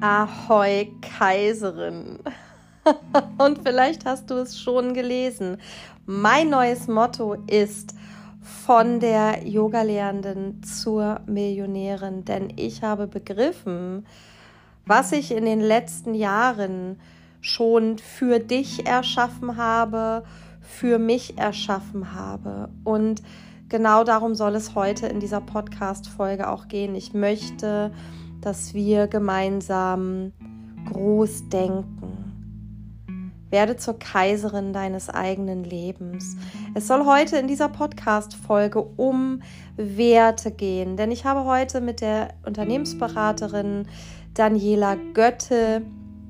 Ahoi Kaiserin. Und vielleicht hast du es schon gelesen. Mein neues Motto ist: von der Yogalehrenden zur Millionärin. Denn ich habe begriffen, was ich in den letzten Jahren schon für dich erschaffen habe, für mich erschaffen habe. Und genau darum soll es heute in dieser Podcast-Folge auch gehen. Ich möchte, dass wir gemeinsam groß denken. Werde zur Kaiserin deines eigenen Lebens. Es soll heute in dieser Podcast-Folge um Werte gehen, denn ich habe heute mit der Unternehmensberaterin Daniela Götte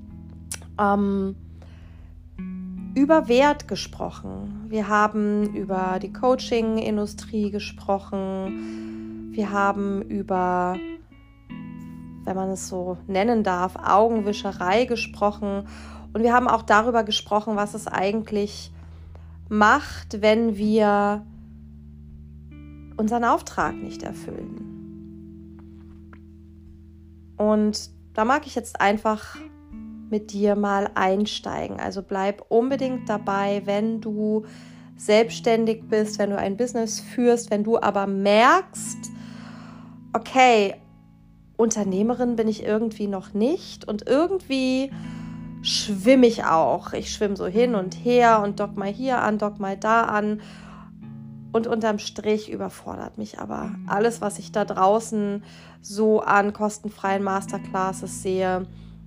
über Wert gesprochen. Wir haben über die Coaching-Industrie gesprochen. Wir haben über, wenn man es so nennen darf, Augenwischerei gesprochen. Und wir haben auch darüber gesprochen, was es eigentlich macht, wenn wir unseren Auftrag nicht erfüllen. Und da mag ich jetzt einfach mit dir mal einsteigen. Also bleib unbedingt dabei, wenn du selbstständig bist, wenn du ein Business führst, wenn du aber merkst, okay, Unternehmerin bin ich irgendwie noch nicht und irgendwie schwimme ich auch. Ich schwimme so hin und her und dock mal hier an, dock mal da an. Und unterm Strich überfordert mich aber alles, was ich da draußen so an kostenfreien Masterclasses sehe.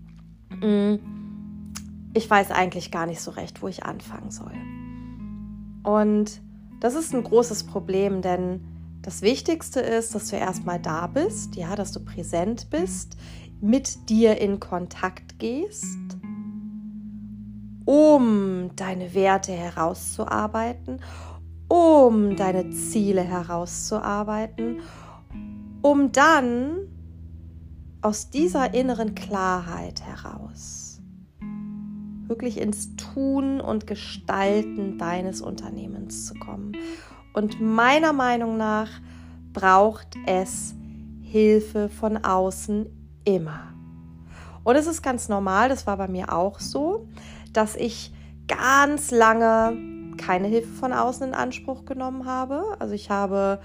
Ich weiß eigentlich gar nicht so recht, wo ich anfangen soll. Und das ist ein großes Problem, denn das Wichtigste ist, dass du erstmal da bist, ja, dass du präsent bist, mit dir in Kontakt gehst, um deine Werte herauszuarbeiten, um deine Ziele herauszuarbeiten, um dann aus dieser inneren Klarheit heraus wirklich ins Tun und Gestalten deines Unternehmens zu kommen. Und meiner Meinung nach braucht es Hilfe von außen immer. Und es ist ganz normal, das war bei mir auch so, dass ich ganz lange keine Hilfe von außen in Anspruch genommen habe. Also ich habe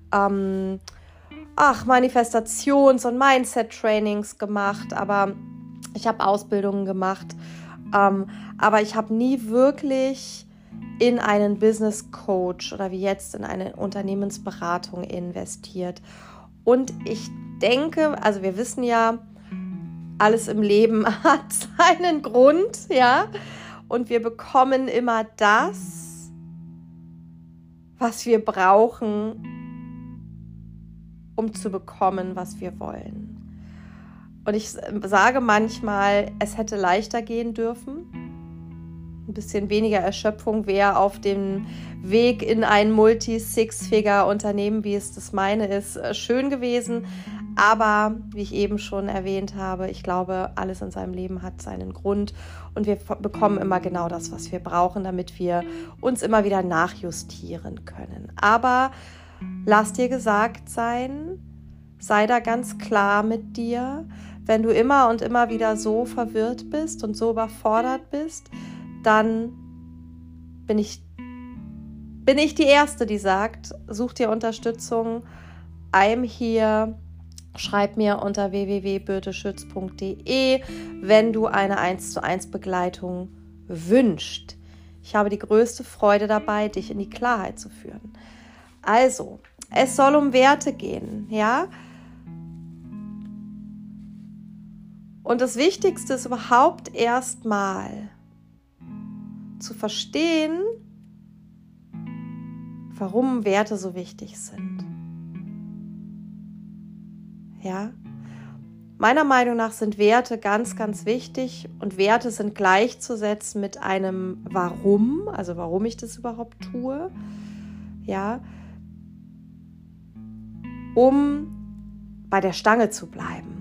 Manifestations- und Mindset-Trainings gemacht, aber ich habe Ausbildungen gemacht, aber ich habe nie wirklich in einen Business Coach oder wie jetzt in eine Unternehmensberatung investiert. Und ich denke, also wir wissen ja, alles im Leben hat seinen Grund, ja, und wir bekommen immer das, was wir brauchen, um zu bekommen, was wir wollen. Und ich sage manchmal, es hätte leichter gehen dürfen. Ein bisschen weniger Erschöpfung wäre auf dem Weg in ein Multi-Six-Figure-Unternehmen, wie es das meine ist, schön gewesen. Aber wie ich eben schon erwähnt habe, ich glaube, alles in seinem Leben hat seinen Grund. Und wir bekommen immer genau das, was wir brauchen, damit wir uns immer wieder nachjustieren können. Aber lass dir gesagt sein, sei da ganz klar mit dir. Wenn du immer und immer wieder so verwirrt bist und so überfordert bist, dann bin ich die Erste, die sagt, such dir Unterstützung, I'm here, schreib mir unter www.birteschütz.de, wenn du eine 1:1 Begleitung wünschst. Ich habe die größte Freude dabei, dich in die Klarheit zu führen. Also, es soll um Werte gehen, ja? Und das Wichtigste ist überhaupt erstmal zu verstehen, warum Werte so wichtig sind. Ja? Meiner Meinung nach sind Werte ganz, ganz wichtig und Werte sind gleichzusetzen mit einem Warum, also warum ich das überhaupt tue, ja, um bei der Stange zu bleiben,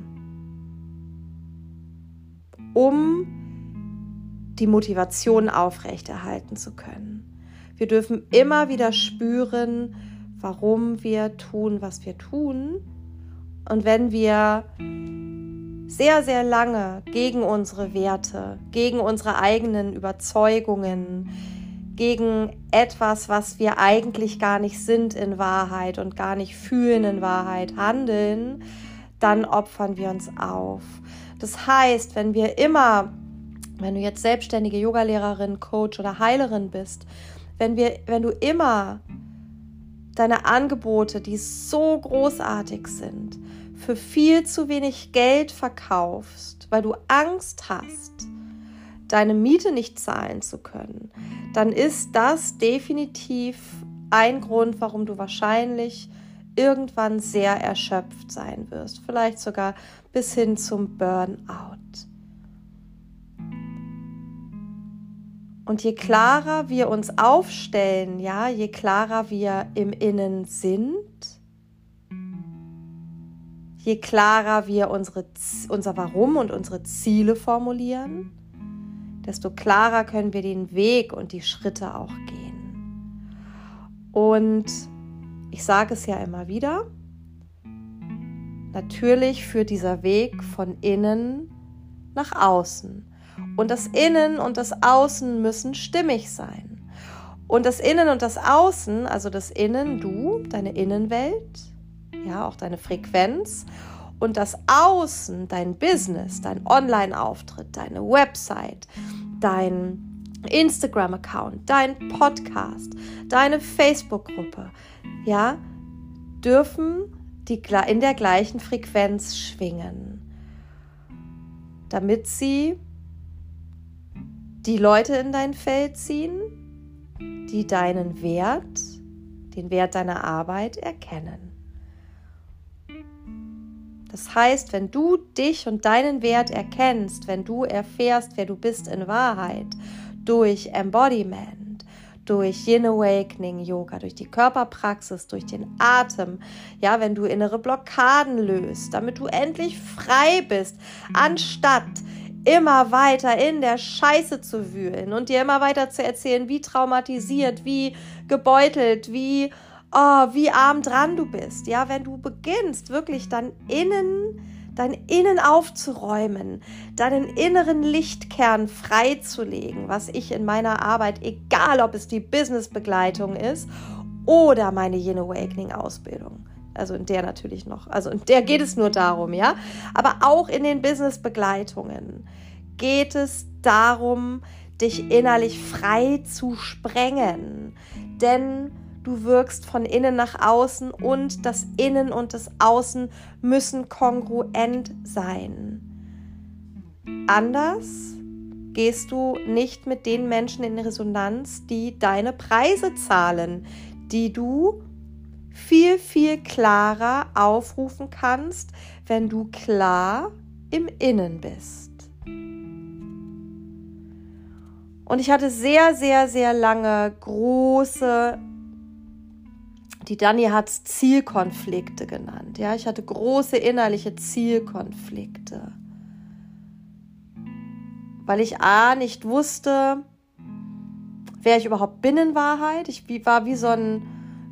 um die Motivation aufrechterhalten zu können. Wir dürfen immer wieder spüren, warum wir tun, was wir tun. Und wenn wir sehr, sehr lange gegen unsere Werte, gegen unsere eigenen Überzeugungen, gegen etwas, was wir eigentlich gar nicht sind in Wahrheit und gar nicht fühlen in Wahrheit, handeln, dann opfern wir uns auf. Das heißt, wenn du jetzt selbstständige Yogalehrerin, Coach oder Heilerin bist, wenn du immer deine Angebote, die so großartig sind, für viel zu wenig Geld verkaufst, weil du Angst hast, deine Miete nicht zahlen zu können, dann ist das definitiv ein Grund, warum du wahrscheinlich irgendwann sehr erschöpft sein wirst. Vielleicht sogar bis hin zum Burnout. Und je klarer wir uns aufstellen, ja, je klarer wir im Innen sind, je klarer wir unser Warum und unsere Ziele formulieren, desto klarer können wir den Weg und die Schritte auch gehen. Und ich sage es ja immer wieder, natürlich führt dieser Weg von innen nach außen. Und das Innen und das Außen müssen stimmig sein. Und das Innen und das Außen, also das Innen, du, deine Innenwelt, ja, auch deine Frequenz, und das Außen, dein Business, dein Online-Auftritt, deine Website, dein Instagram-Account, dein Podcast, deine Facebook-Gruppe, ja, dürfen in der gleichen Frequenz schwingen, damit sie die Leute in dein Feld ziehen, die deinen Wert, den Wert deiner Arbeit erkennen. Das heißt, wenn du dich und deinen Wert erkennst, wenn du erfährst, wer du bist in Wahrheit, durch Embodiment, durch Yin Awakening Yoga, durch die Körperpraxis, durch den Atem, ja, wenn du innere Blockaden löst, damit du endlich frei bist, anstatt immer weiter in der Scheiße zu wühlen und dir immer weiter zu erzählen, wie traumatisiert, wie gebeutelt, wie arm dran du bist. Ja, wenn du beginnst, wirklich dein Innen aufzuräumen, deinen inneren Lichtkern freizulegen, was ich in meiner Arbeit, egal ob es die Businessbegleitung ist oder meine Yin Awakening Ausbildung, also in der natürlich noch, also in der geht es nur darum, ja, aber auch in den Businessbegleitungen geht es darum, dich innerlich frei zu sprengen, denn du wirkst von innen nach außen und das Innen und das Außen müssen kongruent sein. Anders gehst du nicht mit den Menschen in Resonanz, die deine Preise zahlen, die du viel, viel klarer aufrufen kannst, wenn du klar im Innen bist. Und ich hatte sehr, sehr, sehr lange die Dani hat es Zielkonflikte genannt. Ja, ich hatte große innerliche Zielkonflikte, weil ich nicht wusste, wer ich überhaupt bin in Wahrheit. Ich war wie so eine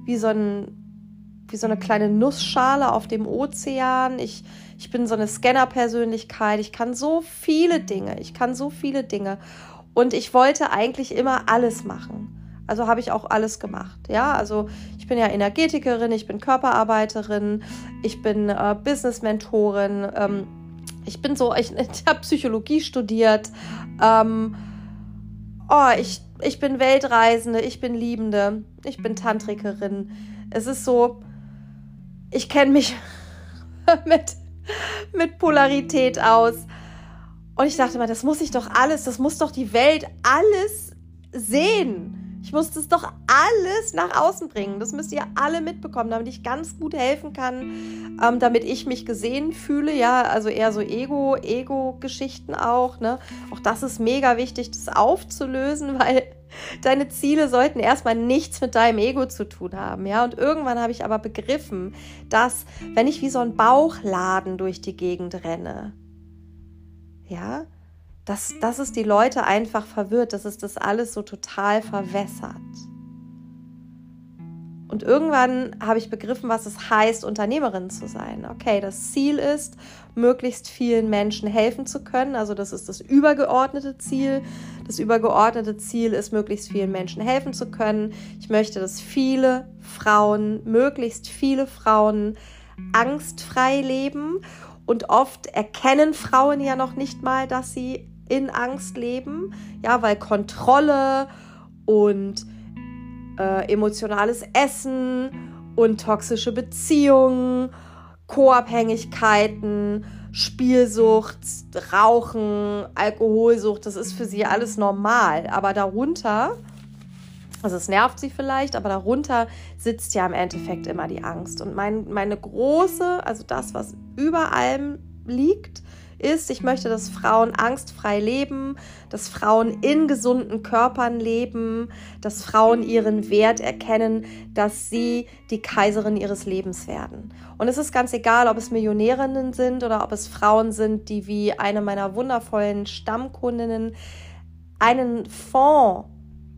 kleine Nussschale auf dem Ozean. Ich bin so eine Scanner-Persönlichkeit. Ich kann so viele Dinge. Und ich wollte eigentlich immer alles machen. Also habe ich auch alles gemacht. Ja, also ich bin ja Energetikerin, ich bin Körperarbeiterin, ich bin Business-Mentorin, ich habe Psychologie studiert, ich bin Weltreisende, ich bin Liebende, ich bin Tantrikerin. Es ist so, ich kenne mich mit Polarität aus. Und ich dachte mal, das muss doch die Welt alles sehen. Ich muss das doch alles nach außen bringen. Das müsst ihr alle mitbekommen, damit ich ganz gut helfen kann, damit ich mich gesehen fühle. Ja, also eher so Ego-Geschichten auch. Ne? Auch das ist mega wichtig, das aufzulösen, weil deine Ziele sollten erstmal nichts mit deinem Ego zu tun haben. Ja? Und irgendwann habe ich aber begriffen, dass, wenn ich wie so ein Bauchladen durch die Gegend renne, ja, dass es die Leute einfach verwirrt, dass es das alles so total verwässert. Und irgendwann habe ich begriffen, was es heißt, Unternehmerin zu sein. Okay, das Ziel ist, möglichst vielen Menschen helfen zu können. Also das ist das übergeordnete Ziel. Das übergeordnete Ziel ist, möglichst vielen Menschen helfen zu können. Ich möchte, dass möglichst viele Frauen angstfrei leben. Und oft erkennen Frauen ja noch nicht mal, dass sie in Angst leben. Ja, weil Kontrolle und emotionales Essen und toxische Beziehungen, Co-Abhängigkeiten, Spielsucht, Rauchen, Alkoholsucht, das ist für sie alles normal. Aber darunter, also es nervt sie vielleicht, aber darunter sitzt ja im Endeffekt immer die Angst. Und meine große, also das, was über allem liegt, ist, ich möchte, dass Frauen angstfrei leben, dass Frauen in gesunden Körpern leben, dass Frauen ihren Wert erkennen, dass sie die Kaiserin ihres Lebens werden. Und es ist ganz egal, ob es Millionärinnen sind oder ob es Frauen sind, die wie eine meiner wundervollen Stammkundinnen einen Fonds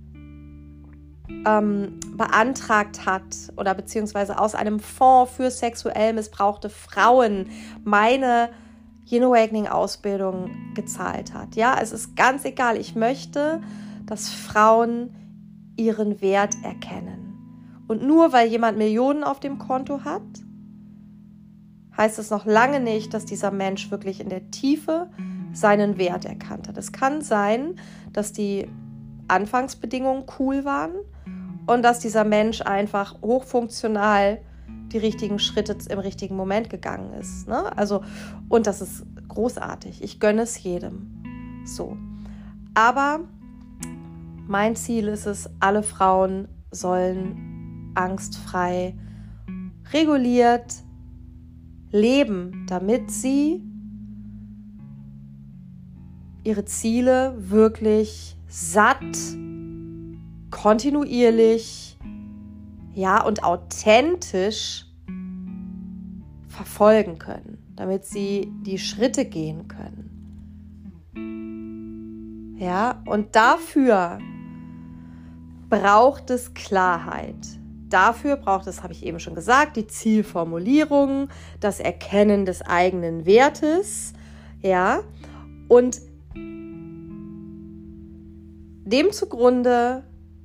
beantragt hat oder beziehungsweise aus einem Fonds für sexuell missbrauchte Frauen meine Yin Awakening Ausbildung gezahlt hat. Ja, es ist ganz egal. Ich möchte, dass Frauen ihren Wert erkennen. Und nur weil jemand Millionen auf dem Konto hat, heißt es noch lange nicht, dass dieser Mensch wirklich in der Tiefe seinen Wert erkannt hat. Es kann sein, dass die Anfangsbedingungen cool waren und dass dieser Mensch einfach hochfunktional die richtigen Schritte im richtigen Moment gegangen ist. Ne? Also, und das ist großartig. Ich gönne es jedem. So. Aber mein Ziel ist es, alle Frauen sollen angstfrei, reguliert leben, damit sie ihre Ziele wirklich satt, kontinuierlich, ja, und authentisch verfolgen können, damit sie die Schritte gehen können. Ja, und dafür braucht es Klarheit. Dafür braucht es, habe ich eben schon gesagt, die Zielformulierung, das Erkennen des eigenen Wertes, ja, und dem zugrunde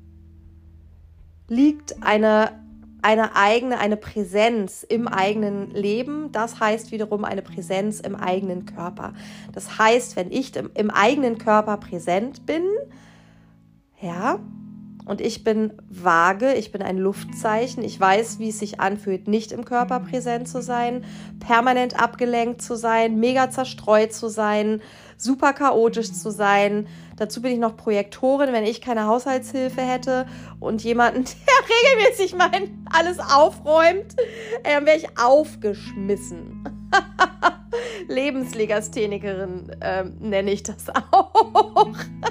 liegt eine Präsenz im eigenen Leben. Das heißt wiederum eine Präsenz im eigenen Körper. Das heißt, wenn ich im eigenen Körper präsent bin, ja, und ich bin vage, ich bin ein Luftzeichen, ich weiß, wie es sich anfühlt, nicht im Körper präsent zu sein, permanent abgelenkt zu sein, mega zerstreut zu sein, super chaotisch zu sein. Dazu bin ich noch Projektorin, wenn ich keine Haushaltshilfe hätte und jemanden, der regelmäßig alles aufräumt, dann wäre ich aufgeschmissen. Lebenslegasthenikerin nenne ich das auch.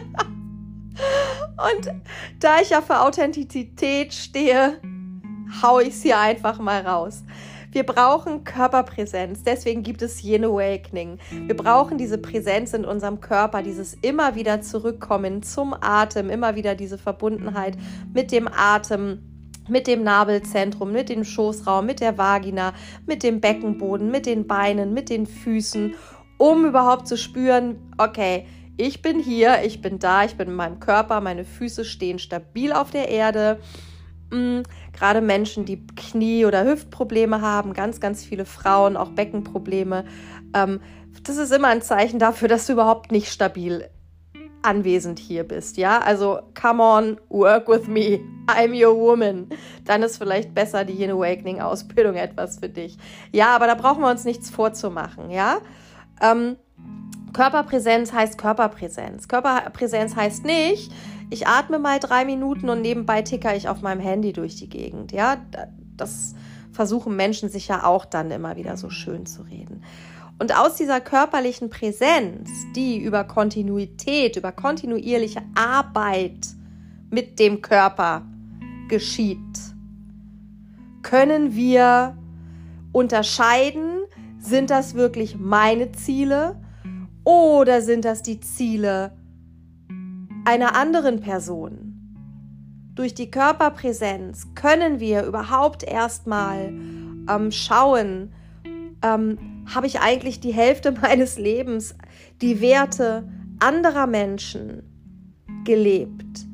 Und da ich ja für Authentizität stehe, haue ich es hier einfach mal raus. Wir brauchen Körperpräsenz, deswegen gibt es Yin Awakening. Wir brauchen diese Präsenz in unserem Körper, dieses immer wieder Zurückkommen zum Atem, immer wieder diese Verbundenheit mit dem Atem, mit dem Nabelzentrum, mit dem Schoßraum, mit der Vagina, mit dem Beckenboden, mit den Beinen, mit den Füßen, um überhaupt zu spüren, okay, ich bin hier, ich bin da, ich bin in meinem Körper, meine Füße stehen stabil auf der Erde. Gerade Menschen, die Knie- oder Hüftprobleme haben, ganz, ganz viele Frauen, auch Beckenprobleme. Das ist immer ein Zeichen dafür, dass du überhaupt nicht stabil anwesend hier bist. Ja, also come on, work with me, I'm your woman. Dann ist vielleicht besser die Yin Awakening Ausbildung etwas für dich. Ja, aber da brauchen wir uns nichts vorzumachen. Ja, Körperpräsenz heißt Körperpräsenz. Körperpräsenz heißt nicht, ich atme mal 3 Minuten und nebenbei ticker ich auf meinem Handy durch die Gegend. Ja, das versuchen Menschen sich ja auch dann immer wieder so schön zu reden. Und aus dieser körperlichen Präsenz, die über Kontinuität, über kontinuierliche Arbeit mit dem Körper geschieht, können wir unterscheiden, sind das wirklich meine Ziele oder sind das die Ziele einer anderen Person? durch die Körperpräsenz können wir überhaupt erstmal schauen, habe ich eigentlich die Hälfte meines Lebens die Werte anderer Menschen gelebt.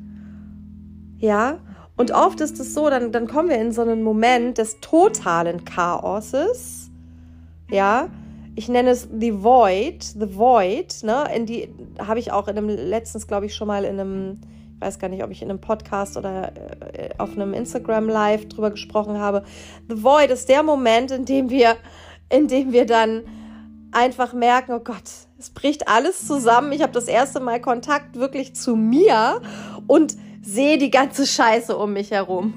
Ja, und oft ist es so, dann kommen wir in so einen Moment des totalen Chaoses. Ja, ich nenne es the void, ne? Habe ich auch letztens, glaube ich, schon mal in einem, ich weiß gar nicht, ob ich in einem Podcast oder auf einem Instagram Live drüber gesprochen habe. The void ist der Moment, in dem wir dann einfach merken, oh Gott, es bricht alles zusammen. Ich habe das erste Mal Kontakt wirklich zu mir und sehe die ganze Scheiße um mich herum.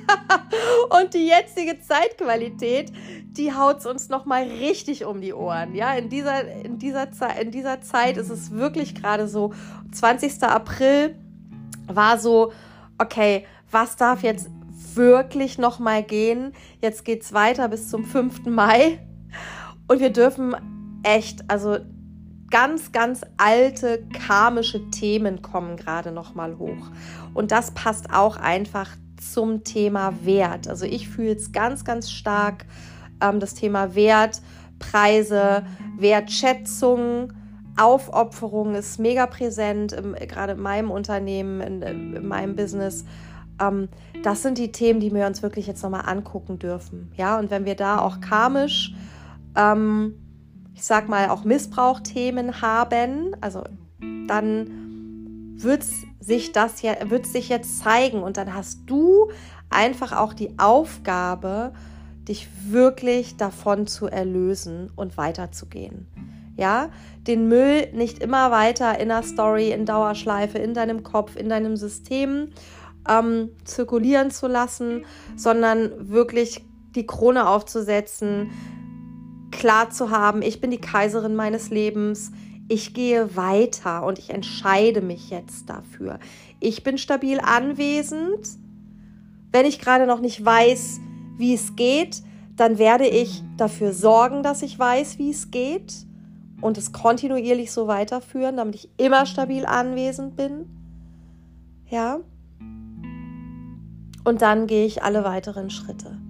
Und die jetzige Zeitqualität, die haut uns nochmal richtig um die Ohren. Ja, in dieser Zeit ist es wirklich gerade so, 20. April war so, okay, was darf jetzt wirklich nochmal gehen? Jetzt geht's weiter bis zum 5. Mai. Und wir dürfen echt, also ganz, ganz alte karmische Themen kommen gerade nochmal hoch. Und das passt auch einfach zum Thema Wert. Also ich fühle es ganz, ganz stark, das Thema Wert, Preise, Wertschätzung, Aufopferung ist mega präsent, gerade in meinem Unternehmen, in meinem Business. Das sind die Themen, die wir uns wirklich jetzt nochmal angucken dürfen. Ja, und wenn wir da auch karmisch, ich sag mal, auch Missbrauchthemen haben, also dann wird sich jetzt zeigen und dann hast du einfach auch die Aufgabe, dich wirklich davon zu erlösen und weiterzugehen. Ja, den Müll nicht immer weiter in der Story, in Dauerschleife, in deinem Kopf, in deinem System zirkulieren zu lassen, sondern wirklich die Krone aufzusetzen, klar zu haben, ich bin die Kaiserin meines Lebens, ich gehe weiter und ich entscheide mich jetzt dafür. Ich bin stabil anwesend. Wenn ich gerade noch nicht weiß, wie es geht, dann werde ich dafür sorgen, dass ich weiß, wie es geht und es kontinuierlich so weiterführen, damit ich immer stabil anwesend bin. Ja. Und dann gehe ich alle weiteren Schritte.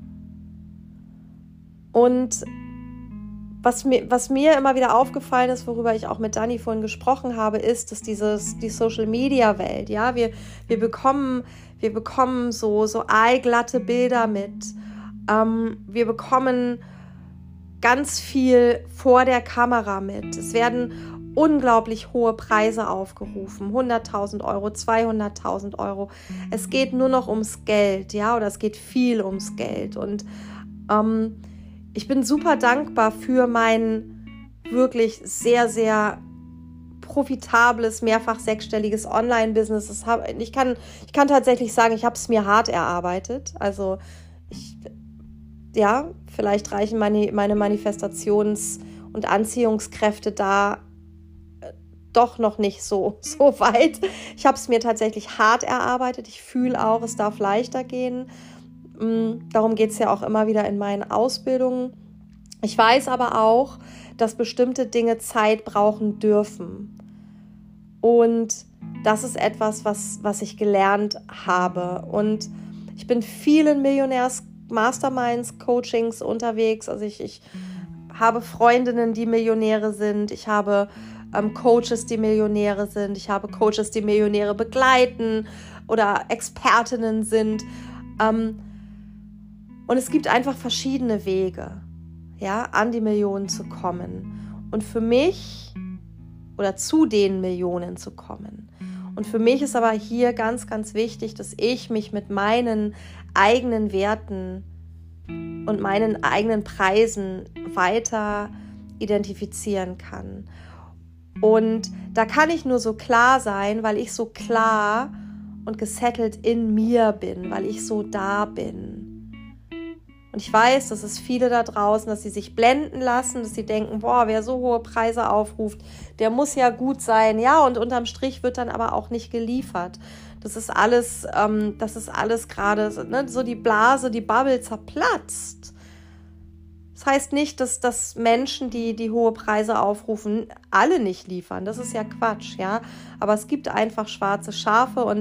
Und was mir immer wieder aufgefallen ist, worüber ich auch mit Dani vorhin gesprochen habe, ist, dass die Social-Media-Welt, ja, wir bekommen so aalglatte Bilder mit. Wir bekommen ganz viel vor der Kamera mit. Es werden unglaublich hohe Preise aufgerufen, 100.000 Euro, 200.000 Euro. Es geht nur noch ums Geld, ja, oder es geht viel ums Geld. Und ich bin super dankbar für mein wirklich sehr, sehr profitables, mehrfach sechsstelliges Online-Business. Ich kann tatsächlich sagen, ich habe es mir hart erarbeitet. Also vielleicht reichen meine Manifestations- und Anziehungskräfte da doch noch nicht so weit. Ich habe es mir tatsächlich hart erarbeitet. Ich fühle auch, es darf leichter gehen. Darum geht es ja auch immer wieder in meinen Ausbildungen. Ich weiß aber auch, dass bestimmte Dinge Zeit brauchen dürfen. Und das ist etwas, was ich gelernt habe. Und ich bin vielen Millionärs-Masterminds, Coachings unterwegs. Also ich habe Freundinnen, die Millionäre sind. Ich habe Coaches, die Millionäre sind. Ich habe Coaches, die Millionäre begleiten oder Expertinnen sind. Und es gibt einfach verschiedene Wege, ja, an die Millionen zu kommen. Und für mich oder zu den Millionen zu kommen. Und für mich ist aber hier ganz, ganz wichtig, dass ich mich mit meinen eigenen Werten und meinen eigenen Preisen weiter identifizieren kann. Und da kann ich nur so klar sein, weil ich so klar und gesettelt in mir bin, weil ich so da bin. Und ich weiß, dass es viele da draußen, dass sie sich blenden lassen, dass sie denken, boah, wer so hohe Preise aufruft, der muss ja gut sein. Ja, und unterm Strich wird dann aber auch nicht geliefert. Das ist alles gerade, ne, so die Blase, die Bubble zerplatzt. Das heißt nicht, dass Menschen, die hohe Preise aufrufen, alle nicht liefern. Das ist ja Quatsch, ja. Aber es gibt einfach schwarze Schafe und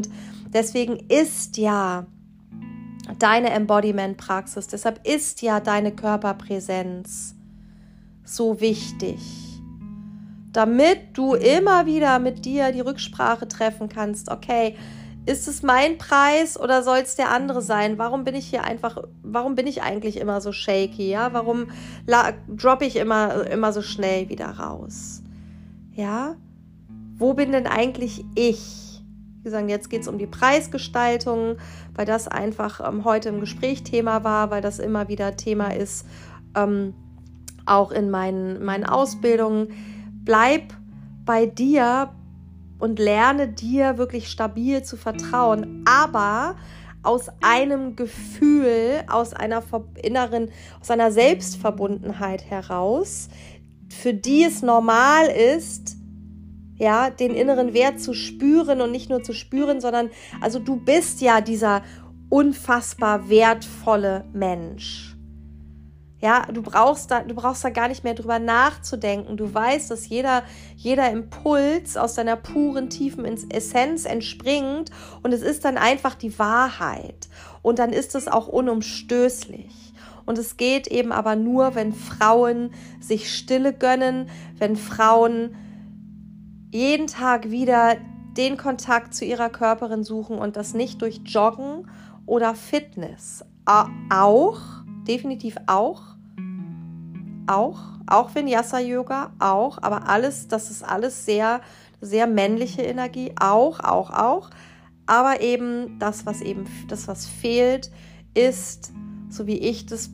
Deswegen ist ja deine Embodiment-Praxis, deshalb ist ja deine Körperpräsenz so wichtig, damit du immer wieder mit dir die Rücksprache treffen kannst. Okay, ist es mein Preis oder soll es der andere sein? Warum bin ich eigentlich immer so shaky? Ja, warum droppe ich immer so schnell wieder raus? Ja, wo bin denn eigentlich ich? Wie gesagt, jetzt geht es um die Preisgestaltung, weil das einfach heute im Gespräch Thema war, weil das immer wieder Thema ist, auch in meinen Ausbildungen. Bleib bei dir und lerne dir wirklich stabil zu vertrauen, aber aus einem Gefühl, aus einer Selbstverbundenheit heraus, für die es normal ist, ja, den inneren Wert zu spüren und nicht nur zu spüren, sondern, also du bist ja dieser unfassbar wertvolle Mensch. Ja, du brauchst da gar nicht mehr drüber nachzudenken. Du weißt, dass jeder Impuls aus deiner puren, tiefen Essenz entspringt und es ist dann einfach die Wahrheit. Und dann ist es auch unumstößlich. Und es geht eben aber nur, wenn Frauen sich Stille gönnen, wenn Frauen jeden Tag wieder den Kontakt zu ihrer Körperin suchen und das nicht durch Joggen oder Fitness. Definitiv auch Vinyasa-Yoga, aber das ist alles sehr, sehr männliche Energie, auch. Aber eben das, was fehlt, ist, so wie ich das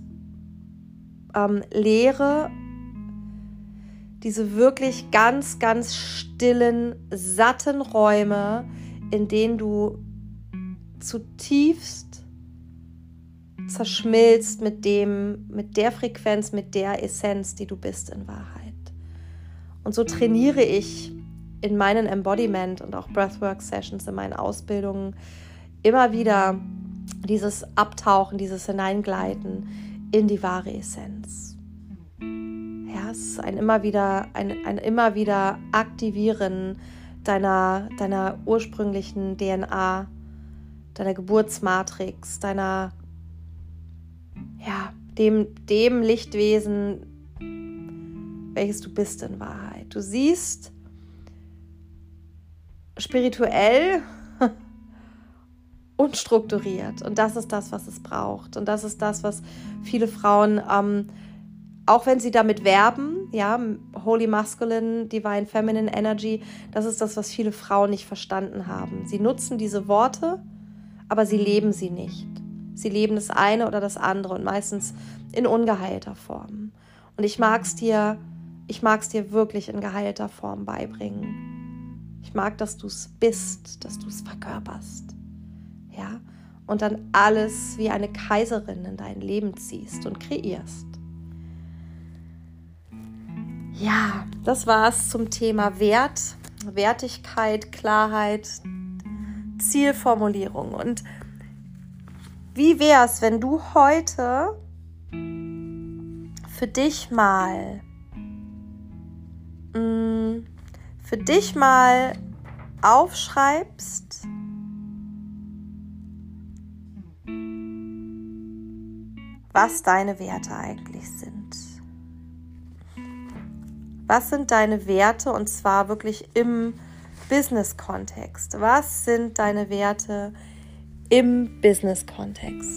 lehre, diese wirklich ganz, ganz stillen, satten Räume, in denen du zutiefst zerschmilzt mit der Frequenz, mit der Essenz, die du bist in Wahrheit. Und so trainiere ich in meinen Embodiment und auch Breathwork-Sessions in meinen Ausbildungen immer wieder dieses Abtauchen, dieses Hineingleiten in die wahre Essenz. Ja, es ist ein immer wieder Aktivieren deiner ursprünglichen DNA, deiner Geburtsmatrix, dem Lichtwesen, welches du bist in Wahrheit. Du siehst spirituell und strukturiert. Und das ist das, was es braucht. Und das ist das, was viele Frauen, auch wenn sie damit werben, ja, Holy Masculine, Divine Feminine Energy, das ist das, was viele Frauen nicht verstanden haben. Sie nutzen diese Worte, aber sie leben sie nicht. Sie leben das eine oder das andere und meistens in ungeheilter Form. Und ich mag es dir wirklich in geheilter Form beibringen. Ich mag, dass du es bist, dass du es verkörperst. Ja? Und dann alles wie eine Kaiserin in dein Leben ziehst und kreierst. Ja, das war's zum Thema Wert, Wertigkeit, Klarheit, Zielformulierung. Und wie wär's, wenn du heute für dich mal aufschreibst, was deine Werte eigentlich sind. Was sind deine Werte, und zwar wirklich im Business-Kontext? Was sind deine Werte im Business-Kontext?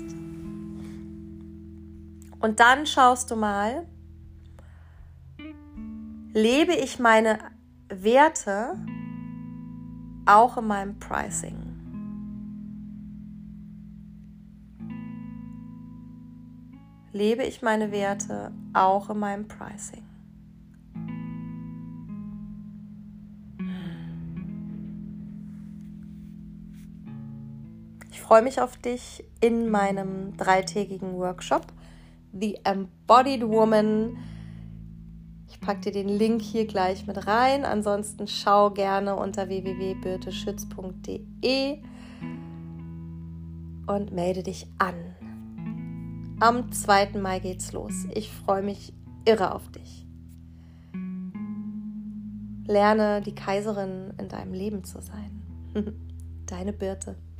Und dann schaust du mal, lebe ich meine Werte auch in meinem Pricing? Lebe ich meine Werte auch in meinem Pricing? Ich freue mich auf dich in meinem 3-tägigen Workshop, The Embodied Woman. Ich packe dir den Link hier gleich mit rein. Ansonsten schau gerne unter www.birteschütz.de und melde dich an. Am 2. Mai geht's los. Ich freue mich irre auf dich. Lerne, die Kaiserin in deinem Leben zu sein. Deine Birte.